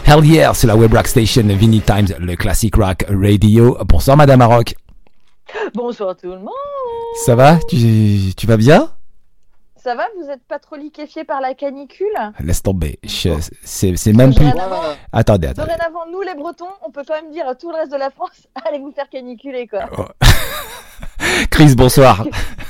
Hell yeah, c'est la Web Rock Station Vinyl Times, le Classic Rock Radio. Bonsoir Madame Maroc. Bonsoir tout le monde. Ça va? Tu vas bien? Ça va, vous êtes pas trop liquéfié par la canicule? Laisse tomber. C'est même plus. Attendez. Dorénavant, nous les Bretons, on peut quand même dire à tout le reste de la France, allez vous faire caniculer quoi. Oh. Chris, bonsoir.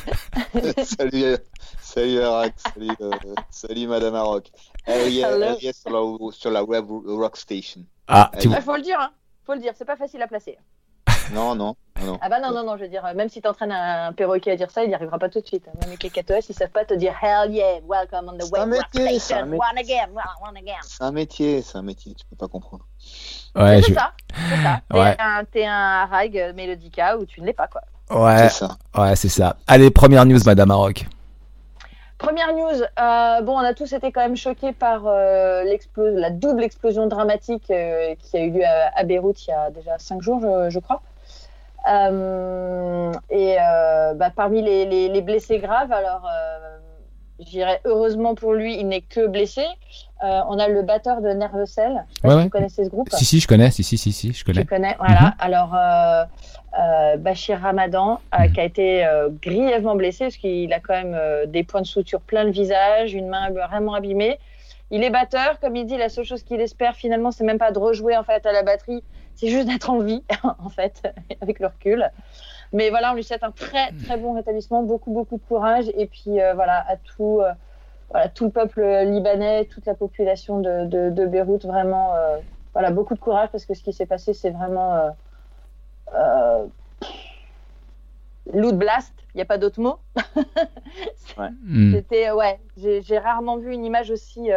Salut Arac, salut Madame Maroc. Yes, sur la Web Rock Station. Ah, faut le dire, c'est pas facile à placer. Non. Ah bah non, je veux dire, même si t'entraînes un perroquet à dire ça, il n'y arrivera pas tout de suite. Même les KKTOS, ils savent pas te dire hell yeah, welcome on the Web Rock Station, one again. C'est un métier, tu peux pas comprendre. Ouais, c'est ça. Ouais. T'es un rag mélodica ou tu ne l'es pas quoi. Ouais, c'est ça. Ouais, c'est ça. Allez, première news, Madame Maroc. Première news, on a tous été quand même choqués par la double explosion dramatique qui a eu lieu à Beyrouth il y a déjà 5 jours, je crois. Parmi les blessés graves, alors je dirais heureusement pour lui, il n'est que blessé. On a le batteur de Nerveux Cell. Je sais pas si vous connaissez ce groupe. Si, je connais. Je connais. Tu connais, voilà. Alors, Bachir Ramadan, qui a été grièvement blessé parce qu'il a quand même des points de suture plein le visage, une main vraiment abîmée. Il est batteur, comme il dit, la seule chose qu'il espère finalement, c'est même pas de rejouer en fait à la batterie, c'est juste d'être en vie en fait, avec le recul. Mais voilà, on lui souhaite un très très bon rétablissement, beaucoup de courage et puis à tout le peuple libanais, toute la population de Beyrouth, vraiment beaucoup de courage parce que ce qui s'est passé, c'est vraiment loot blast, il n'y a pas d'autre mot. C'était j'ai rarement vu une image aussi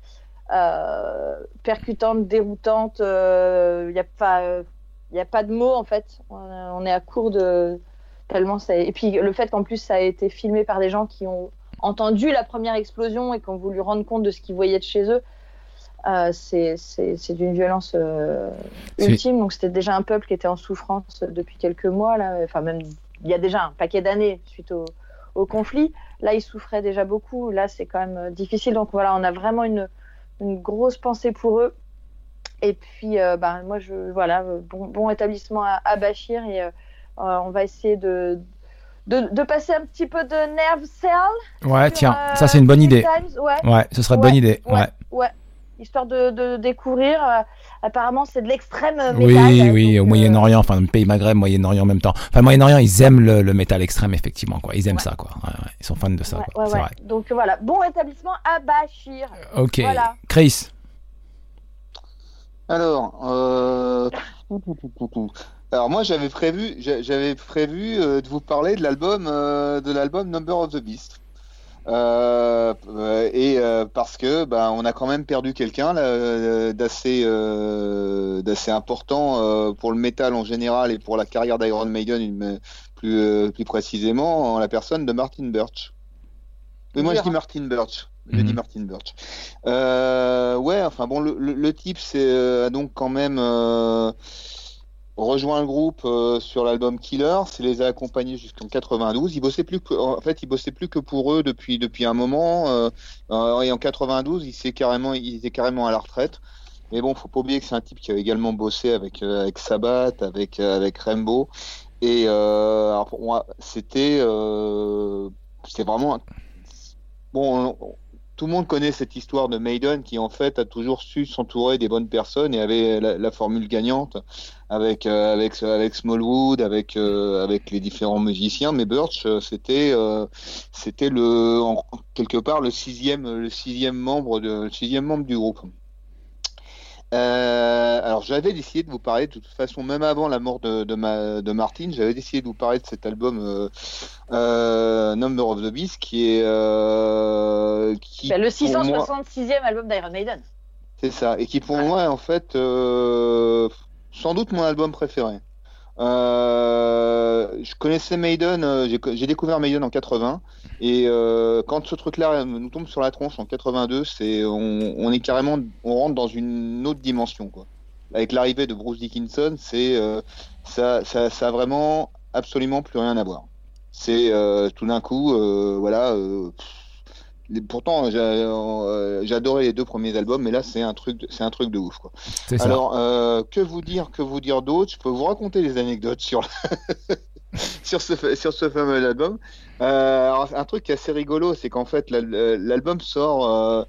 percutante, déroutante. Il n'y a pas de mots en fait. On est à court de tellement ça. Et puis le fait qu'en plus ça a été filmé par des gens qui ont entendu la première explosion et qui ont voulu rendre compte de ce qu'ils voyaient de chez eux. C'est d'une violence ultime. Donc c'était déjà un peuple qui était en souffrance depuis quelques mois là. Enfin même il y a déjà un paquet d'années suite au conflit. Là ils souffraient déjà beaucoup. Là c'est quand même difficile. Donc voilà, on a vraiment une grosse pensée pour eux. Et puis moi bon établissement à Bachir et on va essayer de passer un petit peu de Nerve Cell. Ouais, tiens, ça c'est une bonne idée. Ouais, ce serait une bonne idée. Ouais. Histoire de découvrir. Apparemment, c'est de l'extrême métal. Oui, au Moyen-Orient, enfin, le pays Maghreb, Moyen-Orient en même temps. Enfin, Moyen-Orient, ils aiment le métal extrême, effectivement, quoi. Ils aiment ça, quoi. Ouais, ils sont fans de ça, quoi. C'est vrai. Donc voilà, bon établissement à Bachir. Ok. Voilà. Chris. Alors moi j'avais prévu de vous parler de l'album Number of the Beast. Parce que on a quand même perdu quelqu'un là, d'assez important pour le métal en général et pour la carrière d'Iron Maiden plus précisément, en la personne de Martin Birch. Mais moi je dis Martin Birch. Le type a donc quand même rejoint le groupe sur l'album Killer, il les a accompagnés jusqu'en 92. Il bossait plus que pour eux depuis un moment. Et en 92, il était carrément à la retraite. Mais bon, faut pas oublier que c'est un type qui a également bossé avec Sabbath, avec Rainbow. Et alors pour moi, c'était vraiment tout le monde connaît cette histoire de Maiden qui en fait a toujours su s'entourer des bonnes personnes et avait la formule gagnante avec Smallwood, avec les différents musiciens. Mais Birch, c'était quelque part le sixième membre du groupe. Alors j'avais décidé de vous parler de toute façon, même avant la mort de Martin, j'avais décidé de vous parler de cet album Number of the Beast qui est le 666e album d'Iron Maiden. C'est ça, et qui pour moi est en fait sans doute mon album préféré. Je connaissais Maiden, j'ai découvert Maiden en 80 et quand ce truc-là nous tombe sur la tronche en 82, on est carrément, on rentre dans une autre dimension quoi. Avec l'arrivée de Bruce Dickinson, ça a vraiment absolument plus rien à voir. C'est tout d'un coup, pourtant j'adorais les deux premiers albums, mais là c'est un truc de ouf quoi. C'est ça. Alors que vous dire d'autre? Je peux vous raconter des anecdotes sur sur ce fameux album. Alors, un truc qui est assez rigolo, c'est qu'en fait l'album sort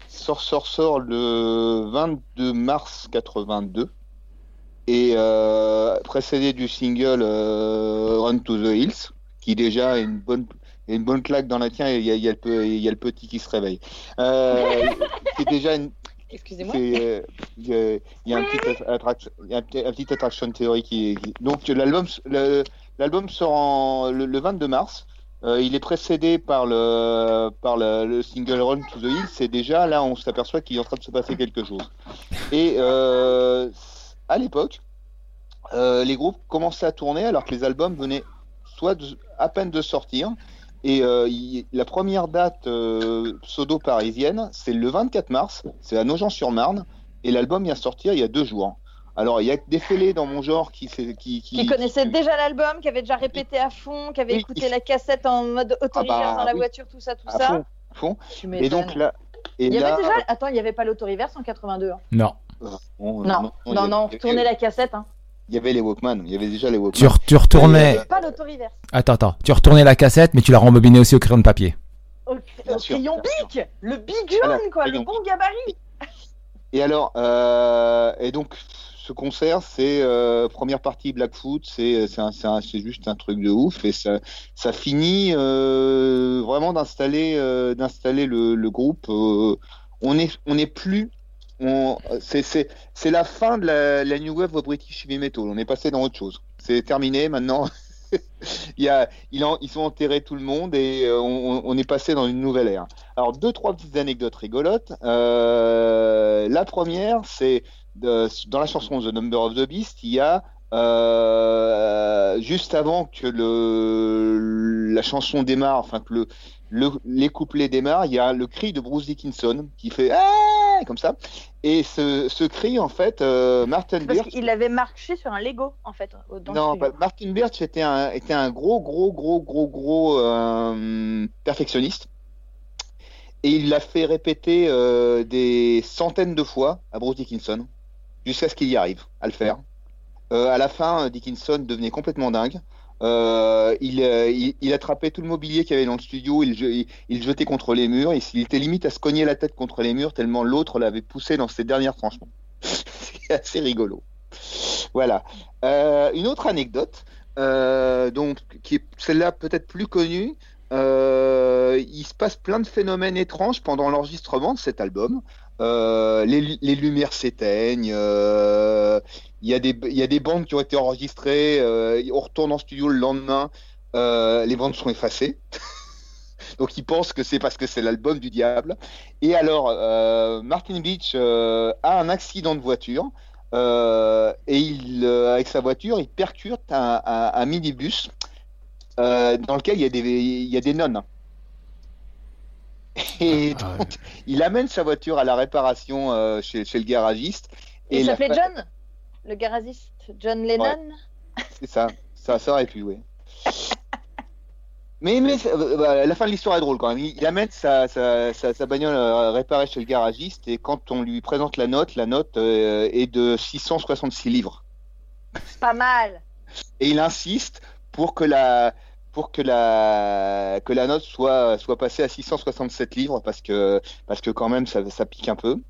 le 22 mars 82 et précédé du single Run to the Hills, qui déjà est une bonne claque dans la tienne. Il y a le petit qui se réveille. C'est déjà Excusez-moi. il y a un petit attraction théorie donc l'album sort le 22 mars. Il est précédé par le single Run to the Hills. C'est déjà là on s'aperçoit qu'il est en train de se passer quelque chose. Et à l'époque, les groupes commençaient à tourner alors que les albums venaient à peine de sortir. Et la première date pseudo-parisienne, c'est le 24 mars, c'est à Nogent-sur-Marne, et l'album vient sortir il y a 2 jours. Alors, il y a des fêlés dans mon genre qui connaissaient déjà l'album, qui avaient déjà répété à fond, qui avaient écouté la cassette en mode autoreverse dans la voiture, tout ça. Fond. Tu m'étonnes. Et donc là... il y avait pas l'autoreverse en 82. Hein. Non. Non, on retournait la cassette. Hein. Il y avait les Walkman, il y avait déjà les Walkman. Tu retournais... Pas l'autoreverse. Attends. Tu retournais la cassette, mais tu la rembobinais aussi au crayon de papier. Au crayon Bic, le Big jaune, quoi, le bon gabarit. Et alors, et donc, ce concert, c'est première partie Blackfoot, c'est juste un truc de ouf, et ça finit vraiment d'installer le groupe. On est plus... c'est la fin de la New Wave of British Heavy Metal. On est passé dans autre chose. C'est terminé maintenant. Ils sont enterrés tout le monde et on est passé dans une nouvelle ère. Alors 2-3 petites anecdotes rigolotes. La première, c'est dans la chanson The Number of the Beast, il y a juste avant que la chanson démarre, enfin que les couplets démarrent, il y a le cri de Bruce Dickinson qui fait comme ça. Et ce cri, en fait, Martin Birch... Parce qu'il avait marché sur un Lego, en fait. Non, Martin Birch était un gros perfectionniste. Et il l'a fait répéter des centaines de fois à Bruce Dickinson, jusqu'à ce qu'il y arrive à le faire. À la fin, Dickinson devenait complètement dingue. Il attrapait tout le mobilier qu'il y avait dans le studio, il le jetait contre les murs, il était limite à se cogner la tête contre les murs tellement l'autre l'avait poussé dans ses dernières tranchements. C'est assez rigolo. Voilà. Une autre anecdote, donc qui est celle-là peut-être plus connue. Il se passe plein de phénomènes étranges pendant l'enregistrement de cet album. Les lumières s'éteignent. Il y a des bandes qui ont été enregistrées. On retourne en studio le lendemain. Les bandes sont effacées. Donc ils pensent que c'est parce que c'est l'album du diable. Et alors, Martin Birch a un accident de voiture. Et avec sa voiture, il percute un minibus dans lequel il y a des nonnes. Et donc, il amène sa voiture à la réparation chez le garagiste. Et il s'appelait John, le garagiste John Lennon. Ouais, c'est ça aurait pu, oui. Mais la fin de l'histoire est drôle quand même. Il amène sa bagnole réparée chez le garagiste et quand on lui présente la note est de 666 livres. Pas mal. Et il insiste pour que la note soit passée à 667 livres parce que quand même ça pique un peu.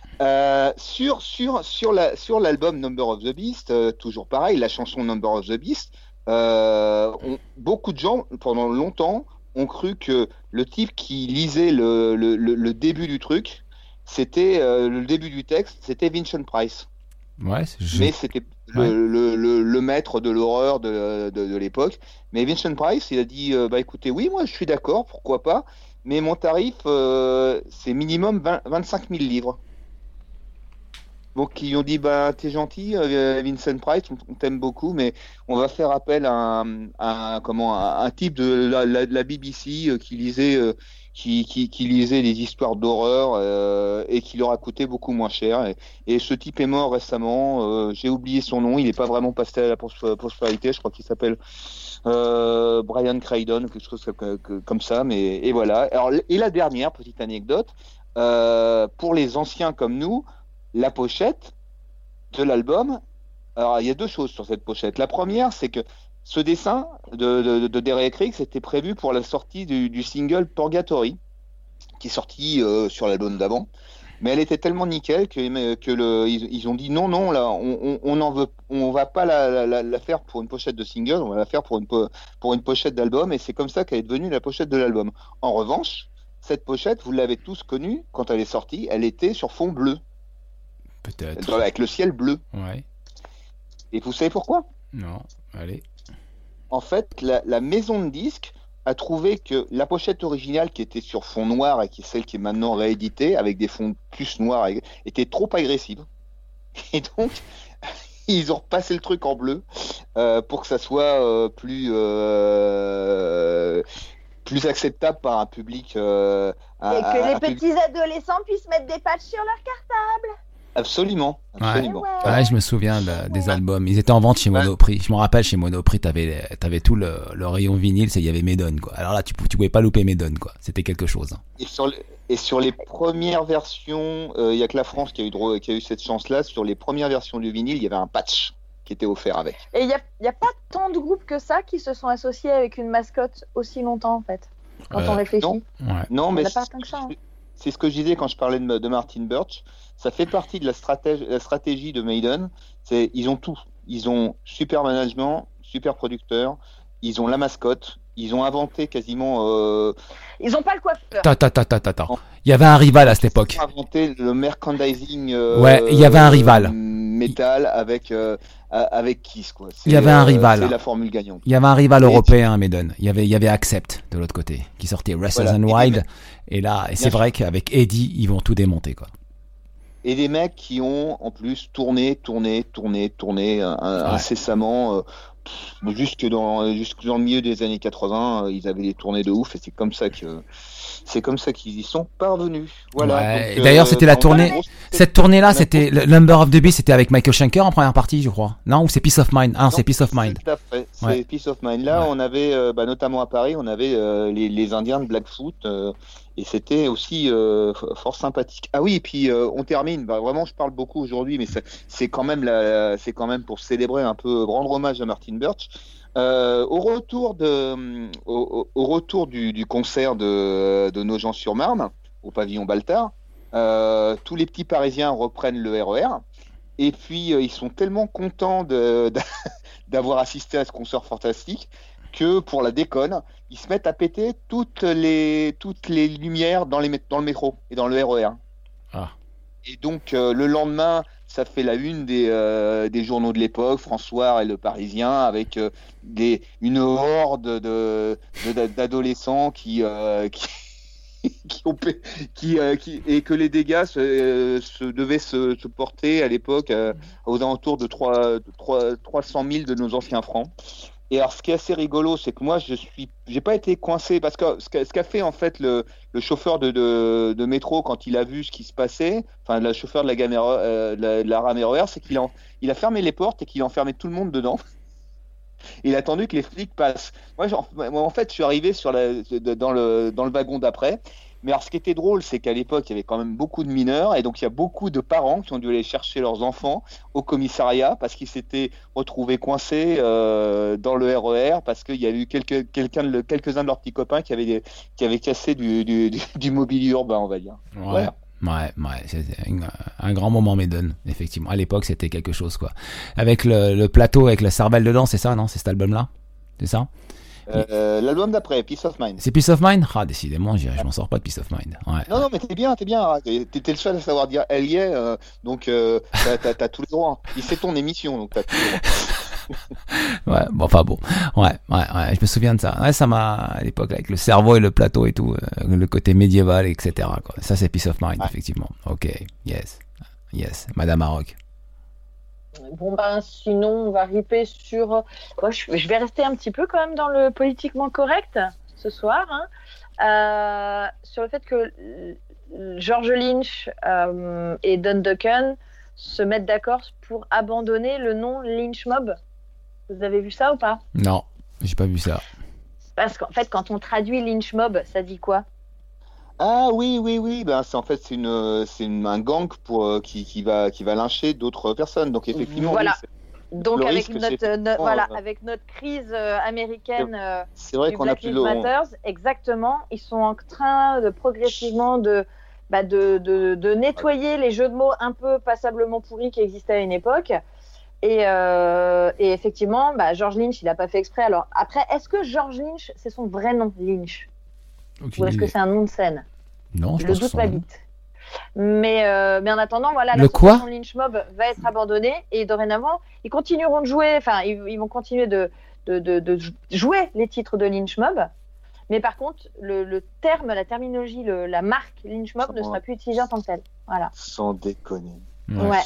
Sur l'album Number of the Beast, toujours pareil, la chanson Number of the Beast, beaucoup de gens pendant longtemps ont cru que le type qui lisait le début du truc, c'était le début du texte, c'était Vincent Price. Ouais, mais c'était le maître de l'horreur de l'époque. Mais Vincent Price, il a dit écoutez, oui, moi je suis d'accord, pourquoi pas, mais mon tarif c'est minimum 25 000 livres. donc qui ont dit bah t'es gentil, Vincent Price, on t'aime beaucoup, mais on va faire appel à un type de la BBC qui lisait qui lisait des histoires d'horreur et qui leur a coûté beaucoup moins cher. Et ce type est mort récemment. J'ai oublié son nom. Il n'est pas vraiment passé à la postérité. Je crois qu'il s'appelle Brian Craydon, quelque chose comme ça. Mais et voilà. Alors et la dernière petite anecdote pour les anciens comme nous, la pochette de l'album. Alors il y a deux choses sur cette pochette. La première, c'est que ce dessin de Derek Riggs était prévu pour la sortie du single Purgatory, qui est sorti sur l'album d'avant. Mais elle était tellement nickel ils ont dit non là on va pas la faire pour une pochette de single, on va la faire pour une pochette d'album, et c'est comme ça qu'elle est devenue la pochette de l'album. En revanche, cette pochette, vous l'avez tous connue quand elle est sortie, elle était sur fond bleu. Peut-être. Avec le ciel bleu. Ouais. Et vous savez pourquoi ? Non, allez. En fait, la maison de disques a trouvé que la pochette originale qui était sur fond noir et qui est celle qui est maintenant rééditée avec des fonds plus noirs était trop agressive. Et donc, ils ont repassé le truc en bleu pour que ça soit plus acceptable par un public. Et que les petits adolescents puissent mettre des patchs sur leur cartable. Absolument. Ouais, je me souviens des albums. Ils étaient en vente chez Monoprix. Je me rappelle, chez Monoprix, t'avais tout le rayon vinyle, il y avait Maiden, quoi. Alors là, tu pouvais pas louper Maiden, quoi. C'était quelque chose. Et sur les premières versions, il y a que la France qui a eu cette chance-là. Sur les premières versions du vinyle, il y avait un patch qui était offert avec. Et il y a pas tant de groupes que ça qui se sont associés avec une mascotte aussi longtemps, en fait. Quand on réfléchit. Non, mais pas tant que ça. C'est ce que je disais quand je parlais de Martin Birch. Ça fait partie de la stratégie de Maiden. Ils ont tout. Ils ont super management, super producteur. Ils ont la mascotte. Ils ont inventé quasiment. Ils ont pas le coiffeur. Il y avait un rival à cette époque. Ils ont inventé le merchandising. Il y avait un rival. Métal avec Kiss, quoi. Il y avait un rival. C'est la formule gagnante. Il y avait un rival européen, Maiden. Il y avait Accept de l'autre côté, qui sortait Restless and Wild. Et là, c'est vrai qu'avec Eddie, ils vont tout démonter, quoi. Et des mecs qui ont en plus tourné incessamment, jusque dans le milieu des années 80, ils avaient des tournées de ouf, et c'est comme ça qu'ils y sont parvenus. Voilà. Ouais, donc, d'ailleurs, c'était la tournée. Cette tournée-là, c'était le Number of the Beast, c'était avec Michael Schenker en première partie, je crois. Non, ou c'est Peace of Mind. Non, c'est Peace of Mind. Tout à fait. C'est Peace of Mind. Là, on avait, notamment à Paris, on avait les Indiens de Blackfoot. Et c'était aussi fort sympathique. Ah oui, et puis on termine. Vraiment, je parle beaucoup aujourd'hui, mais c'est quand même pour célébrer un peu, rendre hommage à Martin Birch. Au retour du concert de Nogent-sur-Marne, au pavillon Baltard, tous les petits Parisiens reprennent le RER. Et puis ils sont tellement contents d'avoir assisté à ce concert fantastique que pour la déconne, ils se mettent à péter toutes les lumières dans le métro et dans le RER. Ah. Et donc le lendemain, ça fait la une des journaux de l'époque, François et Le Parisien, avec une horde d'adolescents qui et que les dégâts devaient se porter à l'époque aux alentours de 300 000 de nos anciens francs. Et alors, ce qui est assez rigolo, c'est que moi, j'ai pas été coincé, parce que ce qu'a fait en fait le chauffeur de métro quand il a vu ce qui se passait, enfin le chauffeur de la gamme de la rame RER, c'est qu'il a fermé les portes et qu'il a enfermé tout le monde dedans. Il a attendu que les flics passent. Moi, en fait, je suis arrivé dans le wagon d'après. Mais alors, ce qui était drôle, c'est qu'à l'époque, il y avait quand même beaucoup de mineurs, et donc il y a beaucoup de parents qui ont dû aller chercher leurs enfants au commissariat parce qu'ils s'étaient retrouvés coincés dans le RER parce qu'il y a eu quelques-uns de leurs petits copains qui avaient cassé du mobilier urbain, on va dire. Ouais. Voilà. Ouais, c'était un grand moment Maiden, effectivement. À l'époque, c'était quelque chose, quoi. Avec le plateau, avec la cervelle dedans, c'est ça, non ? C'est cet album-là ? C'est ça ? L'album d'après, Peace of Mind. C'est Peace of Mind ? Ah, décidément, je m'en sors pas de Peace of Mind. Ouais. Non, mais t'es bien. T'es le seul à savoir dire elle y est, donc t'as tous les droits. C'est ton émission, donc t'as tous les droits. Ouais, bon, enfin bon. Ouais, je me souviens de ça. Ouais, ça m'a, à l'époque, avec le cerveau et le plateau et tout, le côté médiéval, etc., quoi. Ça, c'est Peace of Mind, effectivement. Ok, yes. Yes, Madame Maroc. Bon ben sinon on va ripper sur. Moi, je vais rester un petit peu quand même dans le politiquement correct ce soir, hein. Sur le fait que George Lynch et Don Duncan se mettent d'accord pour abandonner le nom Lynch Mob. Vous avez vu ça ou pas? Non, j'ai pas vu ça. Parce qu'en fait, quand on traduit Lynch Mob, ça dit quoi? Ah oui. Ben, c'est un gang qui va lyncher d'autres personnes. Donc effectivement, Voilà. oui, Donc le avec risque, c'est avec notre crise américaine c'est vrai du qu'on a Black plus Lives Matter, progressivement, ils sont en train de progressivement de nettoyer les jeux de mots un peu passablement pourris qui existaient à une époque. Et effectivement, George Lynch, il n'a pas fait exprès. Alors après, est-ce que George Lynch, c'est son vrai nom, Lynch, ou est-ce que c'est un nom de scène? Non, je pense que doute m'habite. Mais en attendant, voilà, l'association Lynch Mob va être abandonnée et dorénavant, ils continueront de jouer. Enfin, ils vont continuer de jouer les titres de Lynch Mob. Mais par contre, le terme, la terminologie, la marque Lynch Mob ne sera plus utilisée en tant que telle. Voilà. Sans déconner. Ouais.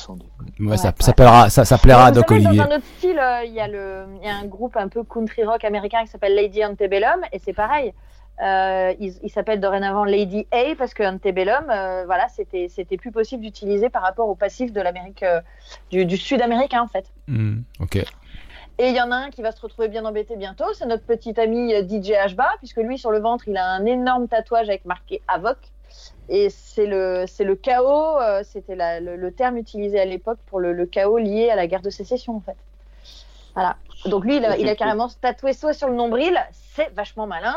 Ça plaira à Doc Olivier. Dans un autre style, il y a un groupe un peu country rock américain qui s'appelle Lady Antebellum et c'est pareil. Il s'appelle dorénavant Lady A parce que Antebellum, voilà, c'était plus possible d'utiliser par rapport au passif de l'Amérique du Sud américain en fait. Ok. Et il y en a un qui va se retrouver bien embêté bientôt, c'est notre petit ami DJ Ashba, puisque lui sur le ventre il a un énorme tatouage avec marqué Avoc. Et c'est le chaos, c'était le terme utilisé à l'époque pour le chaos lié à la guerre de sécession en fait. Voilà. Donc lui, il a carrément tatoué ça sur le nombril, c'est vachement malin.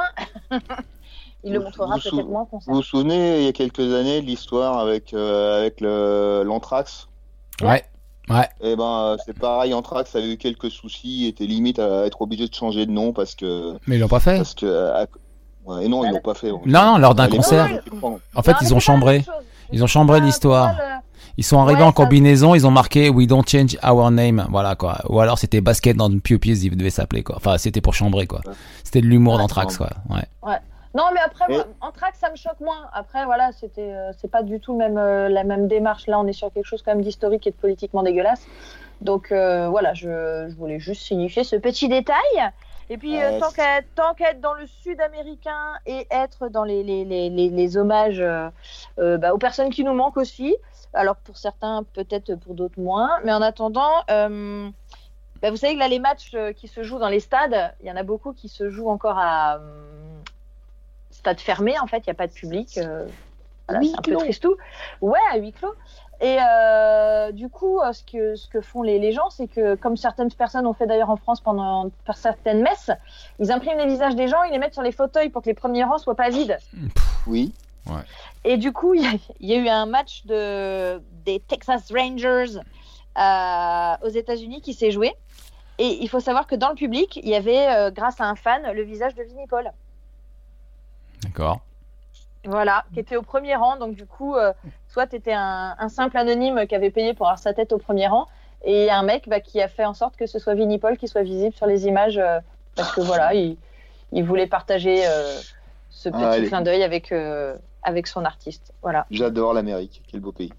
Il le montrera peut-être moins qu'on sait. Vous vous souvenez, il y a quelques années, de l'histoire avec l'anthrax? Ouais. Et c'est pareil, Anthrax avait eu quelques soucis, était limite à être obligé de changer de nom parce que. Mais ils l'ont pas fait. Parce que. Ouais, et non, ils l'ont pas fait. Non, lors d'un concert. En fait, ils ont chambré. Ils ont chambré l'histoire. Ils sont arrivés en combinaison, ils ont marqué We don't change our name, voilà quoi. Ou alors c'était Basket dans Puppies, il devait s'appeler quoi. Enfin, c'était pour chambrer quoi. C'était de l'humour d'Anthrax quoi. Ouais. Non, mais après, Anthrax, ça me choque moins. Après, voilà, c'est pas du tout la même démarche. Là, on est sur quelque chose quand même d'historique et de politiquement dégueulasse. Donc voilà, je voulais juste signifier ce petit détail. Et puis, tant qu'être dans le sud-américain et être dans les hommages aux personnes qui nous manquent aussi. Alors, pour certains, peut-être pour d'autres moins. Mais en attendant, vous savez que là, les matchs qui se jouent dans les stades, il y en a beaucoup qui se jouent encore à stade fermé. En fait, il n'y a pas de public. Voilà, c'est un peu tristou. Ouais, à huis clos. Et du coup, ce que font les gens, c'est que, comme certaines personnes ont fait d'ailleurs en France pendant certaines messes, ils impriment les visages des gens, ils les mettent sur les fauteuils pour que les premiers rangs soient pas vides. Oui. Ouais. Et du coup, il y a eu un match des Texas Rangers aux États-Unis qui s'est joué. Et il faut savoir que dans le public, il y avait, grâce à un fan, le visage de Vinnie Paul. D'accord. Voilà, qui était au premier rang. Donc, du coup, soit tu étais un simple anonyme qui avait payé pour avoir sa tête au premier rang, et un mec qui a fait en sorte que ce soit Vinnie Paul qui soit visible sur les images, parce que voilà, il voulait partager ce petit clin d'œil avec son artiste. Voilà. J'adore l'Amérique, quel beau pays.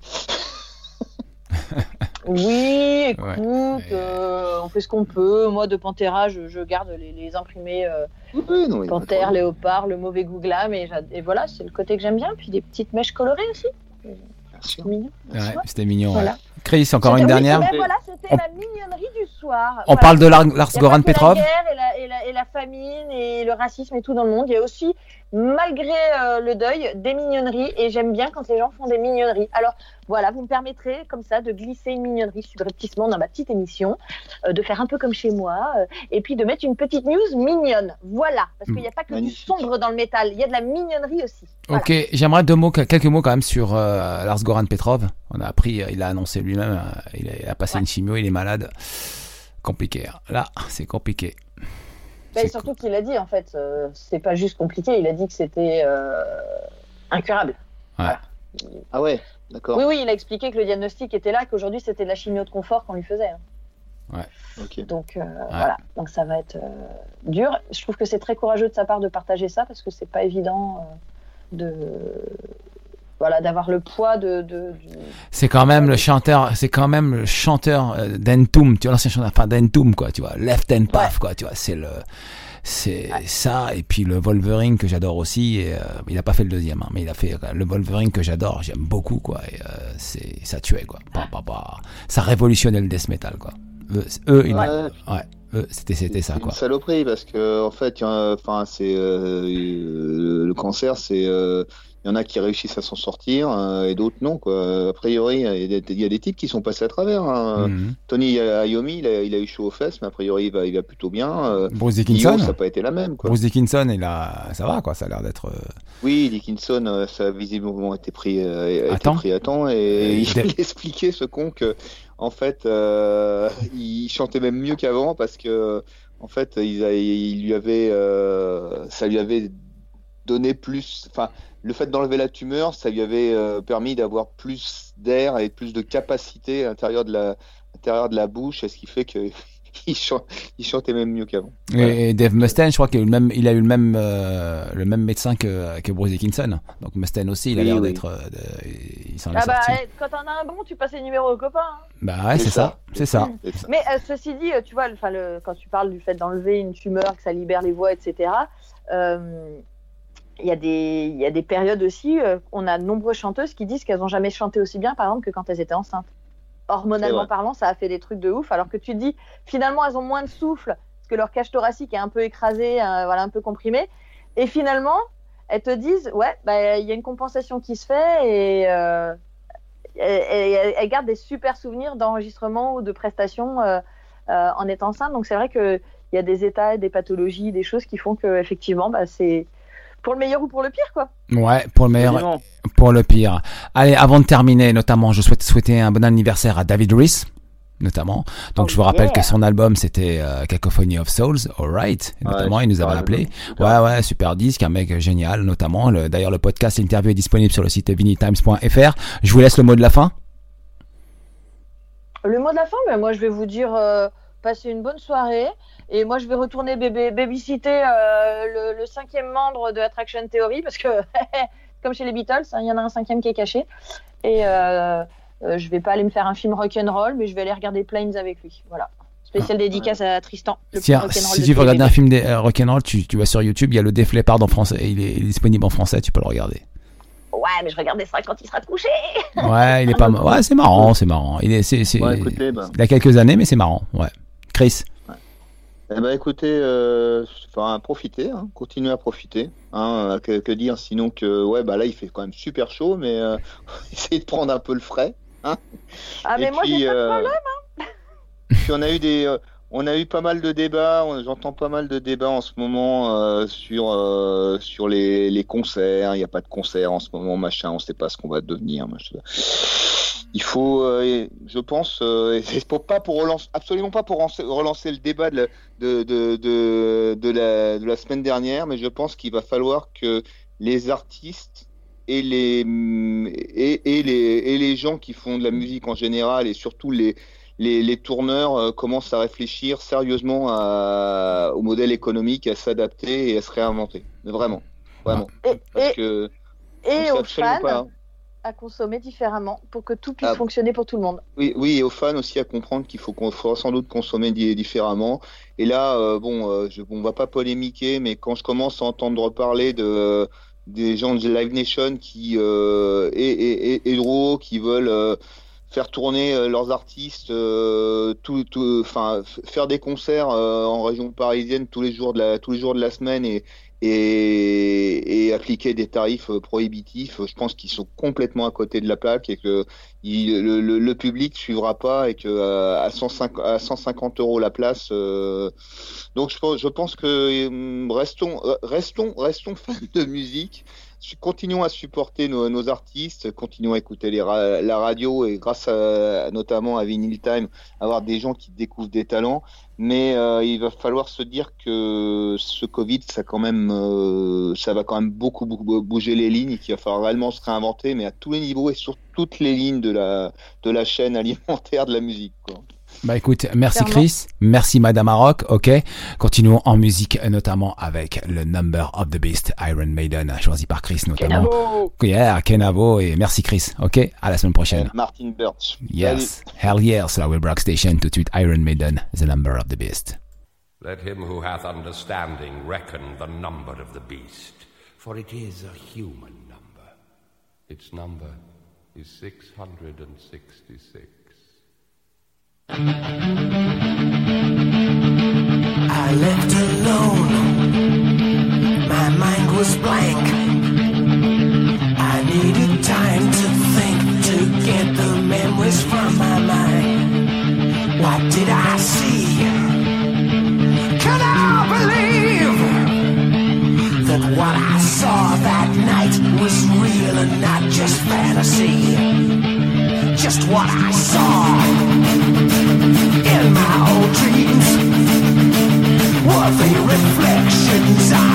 Oui, écoute, on fait ce qu'on peut. Moi, de Pantera, je garde les imprimés Panthère, Léopard, le mauvais Gouglam, et voilà, c'est le côté que j'aime bien. Puis des petites mèches colorées aussi. C'était mignon. Ouais, c'était mignon. Voilà. Ouais. Chris, encore une dernière. Voilà, c'était la mignonnerie du soir. On parle de Lars Goran Petrov. La guerre et la famine et le racisme et tout dans le monde. Il y a aussi, malgré le deuil, des mignonneries. Et j'aime bien quand les gens font des mignonneries. Alors voilà, vous me permettrez comme ça de glisser une mignonnerie subrepticement dans ma petite émission, de faire un peu comme chez moi, et puis de mettre une petite news mignonne. Voilà, parce qu'il n'y a pas que du sombre dans le métal, il y a de la mignonnerie aussi. Voilà. Ok, j'aimerais quelques mots quand même sur Lars Goran Petrov. On a appris, il a annoncé lui-même, il a passé une chimio, il est malade. Compliqué. Là, c'est compliqué. Surtout qu'il a dit, en fait, c'est pas juste compliqué, il a dit que c'était incurable. Ouais. Voilà. Ah ouais, d'accord. Oui, il a expliqué que le diagnostic était là, qu'aujourd'hui c'était de la chimio de confort qu'on lui faisait. Ouais. Ok. Donc voilà, donc ça va être dur. Je trouve que c'est très courageux de sa part de partager ça parce que c'est pas évident de voilà, d'avoir le poids C'est quand même le chanteur d'Entombed, tu vois, l'ancien chanteur, enfin d'Entombed, quoi, tu vois, Left Hand Path, quoi, tu vois, c'est ça, et puis le Wolverine que j'adore aussi, et, il a pas fait le deuxième, hein, mais il a fait le Wolverine que j'adore, j'aime beaucoup, quoi, et ça tuait, quoi, ça révolutionnait le death metal, quoi. C'était ça, quoi. C'est une saloperie parce que en fait, c'est le cancer, c'est il y en a qui réussissent à s'en sortir et d'autres non, quoi. A priori, il y a des types qui sont passés à travers. Hein. Tony Iommi, il a eu chaud aux fesses, mais a priori, il va plutôt bien. Bruce Dickinson, ça n'a pas été la même, quoi. Bruce Dickinson, ça va, quoi. Ça a l'air d'être. Oui, Dickinson, ça a visiblement été pris à temps et il expliquait ce con que en fait, il chantait même mieux qu'avant parce que en fait, ça lui avait donné plus. Enfin, le fait d'enlever la tumeur, ça lui avait permis d'avoir plus d'air et plus de capacité à l'intérieur de la bouche, ce qui fait que il chantait même mieux qu'avant. Et Dave Mustaine, je crois qu'il a eu le même médecin que Bruce Dickinson. Donc Mustaine aussi, il a l'air d'être. Il s'en est sorti. Quand t'en as un bon, tu passes les numéros aux copains. Hein. Bah ouais, c'est ça. Mais ceci dit, tu vois, quand tu parles du fait d'enlever une tumeur, que ça libère les voix, etc. Il y a des périodes aussi, on a de nombreuses chanteuses qui disent qu'elles n'ont jamais chanté aussi bien, par exemple, que quand elles étaient enceintes. Hormonalement parlant, ça a fait des trucs de ouf, alors que tu te dis, finalement, elles ont moins de souffle, parce que leur cage thoracique est un peu écrasée, un peu comprimée, et finalement, elles te disent, il y a une compensation qui se fait, et elles gardent des super souvenirs d'enregistrement ou de prestations en étant enceintes, donc c'est vrai qu'il y a des états, des pathologies, des choses qui font que effectivement, c'est pour le meilleur ou pour le pire, quoi. Ouais, pour le meilleur, pour le pire. Allez, avant de terminer, notamment, je souhaite souhaiter un bon anniversaire à David Rees, notamment. Donc, je vous rappelle que son album, c'était Cacophony of Souls, Alright. Notamment, il nous avait appelé. Ouais, super disque, un mec génial, notamment. D'ailleurs, le podcast, l'interview est disponible sur le site vinyltimes.fr. Je vous laisse le mot de la fin. Le mot de la fin, moi, je vais vous dire, passez une bonne soirée. Et moi, je vais retourner babysitter le 5e membre de Attraction Theory parce que, comme chez les Beatles, il y en a un 5e qui est caché. Et je vais pas aller me faire un film rock'n'roll, mais je vais aller regarder Planes avec lui. Voilà. Spécial dédicace à Tristan. Si tu veux regarder un film rock'n'roll, tu vas sur YouTube, il y a le Def Leppard en français. Il est disponible en français, tu peux le regarder. Ouais, mais je regardais ça quand il sera couché. Ouais, il est pas. Ouais, c'est marrant. Il a quelques années, mais c'est marrant. Ouais. Chris. Écoutez, profitez, hein, continuez à profiter. Hein, que dire sinon que là il fait quand même super chaud, mais essayez de prendre un peu le frais. Hein. Mais moi j'ai pas de problème. Hein. Puis on a eu pas mal de débats. J'entends pas mal de débats en ce moment sur les concerts. Il n'y a pas de concert en ce moment, machin. On sait pas ce qu'on va devenir, machin. Il faut, je pense, absolument pas pour relancer le débat de la semaine dernière, mais je pense qu'il va falloir que les artistes et les gens qui font de la musique en général et surtout les tourneurs commencent à réfléchir sérieusement au modèle économique, à s'adapter et à se réinventer. Vraiment. Et aux fans à consommer différemment pour que tout puisse fonctionner pour tout le monde. Oui, et aux fans aussi à comprendre qu'il faudra sans doute consommer différemment. Et là, on va pas polémiquer, mais quand je commence à entendre parler des gens de Live Nation qui qui veulent faire tourner leurs artistes, faire des concerts en région parisienne tous les jours de la semaine et appliquer des tarifs prohibitifs, je pense qu'ils sont complètement à côté de la plaque et que le public suivra pas et que à 150 € la place. Donc je pense que restons fans de musique. Continuons à supporter nos artistes, continuons à écouter la radio et grâce notamment à Vinyl Time, avoir des gens qui découvrent des talents. Mais il va falloir se dire que ce Covid, ça va quand même beaucoup bouger les lignes et qu'il va falloir réellement se réinventer, mais à tous les niveaux et sur toutes les lignes de la chaîne alimentaire de la musique, quoi. Bah écoute, merci Chris, merci Madame Aroc, ok. Continuons en musique, notamment avec le Number of the Beast, Iron Maiden, choisi par Chris notamment. Kenavo. Yeah, Kenavo, et merci Chris, ok. À la semaine prochaine. Martin Birch. Yes, hell yes, la Web Rock Station, tout de suite Iron Maiden, The Number of the Beast. Let him who hath understanding reckon the number of the beast, for it is a human number. Its number is 666. I left alone. My mind was blank. I needed time to think, to get the memories from my mind. What did I see? Can I believe that what I saw that night was real and not just fantasy? Just what I saw in my old dreams were the reflections